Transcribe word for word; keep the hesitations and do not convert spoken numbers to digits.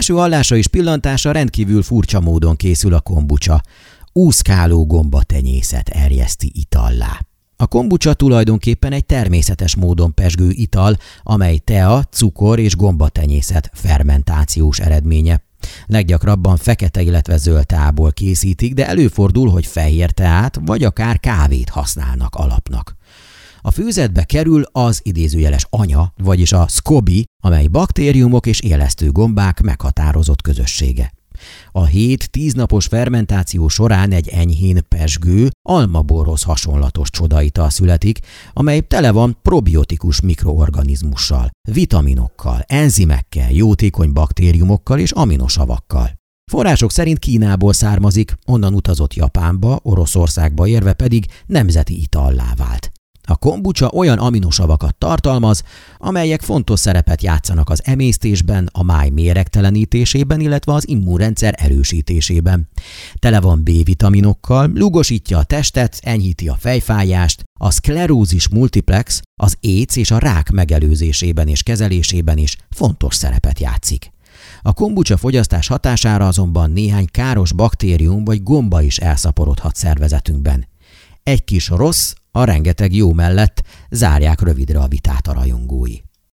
Első hallásra és pillantásra rendkívül furcsa módon készül a kombucsa. Úszkáló gombatenyészet erjeszti itallá. A kombucsa tulajdonképpen egy természetes módon pezsgő ital, amely tea, cukor és gombatenyészet fermentációs eredménye. Leggyakrabban fekete, illetve zöld teából készítik, de előfordul, hogy fehér teát vagy akár kávét használnak alapnak. A főzetbe kerül az idézőjeles anya, vagyis a SCOBY, amely baktériumok és élesztő gombák meghatározott közössége. A hét-tíz napos fermentáció során egy enyhén pezsgő, almaborhoz hasonlatos csodaital születik, amely tele van probiotikus mikroorganizmussal, vitaminokkal, enzimekkel, jótékony baktériumokkal és aminosavakkal. Források szerint Kínából származik, onnan utazott Japánba, Oroszországba érve pedig nemzeti itallá vált. A kombucsa olyan aminosavakat tartalmaz, amelyek fontos szerepet játszanak az emésztésben, a máj méregtelenítésében, illetve az immunrendszer erősítésében. Tele van B-vitaminokkal, lugosítja a testet, enyhíti a fejfájást, a szklerózis multiplex, az AIDS és a rák megelőzésében és kezelésében is fontos szerepet játszik. A kombucsa fogyasztás hatására azonban néhány káros baktérium vagy gomba is elszaporodhat szervezetünkben. Egy kis rossz, a rengeteg jó mellett zárják rövidre a vitát a rajongói.